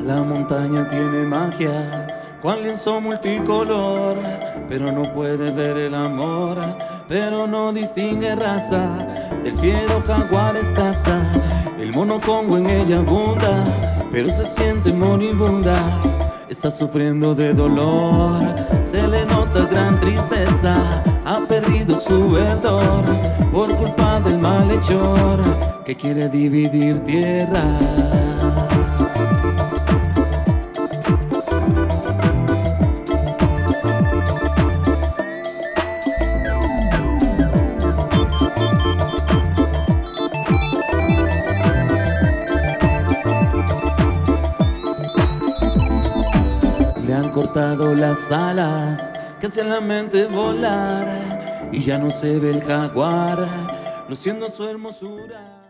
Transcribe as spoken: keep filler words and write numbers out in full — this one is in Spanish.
La montaña tiene magia, cual lienzo multicolor, pero no puede ver el amor, pero no distingue raza. El fiero jaguar escasa, el mono congo en ella abunda, pero se siente moribunda. Está sufriendo de dolor, se le nota gran tristeza, ha perdido su verdor por culpa del malhechor que quiere dividir tierra. Le han cortado las alas que hacían la mente volar y ya no se ve el jaguar, luciendo su hermosura.